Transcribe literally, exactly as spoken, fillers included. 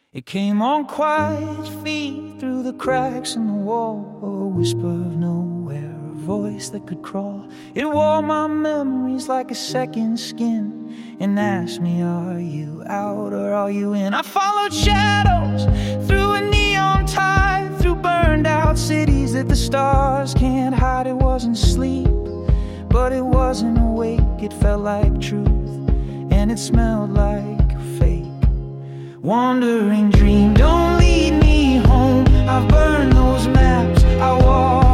It came on quiet feet through the cracks in the wall, a whisper of nowhere, a voice that could crawl. It wore my memories like a second skin and asked me, are you out or are you in? I followed shadows through a neon tide, through burned out cities that the stars can't hide. It wasn't sleep, but it wasn't awake. It felt like truth, and it smelled like a fake. Wandering dream, don't lead me home. I've burned those maps, I walk